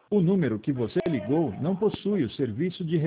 O número que você ligou não possui o serviço de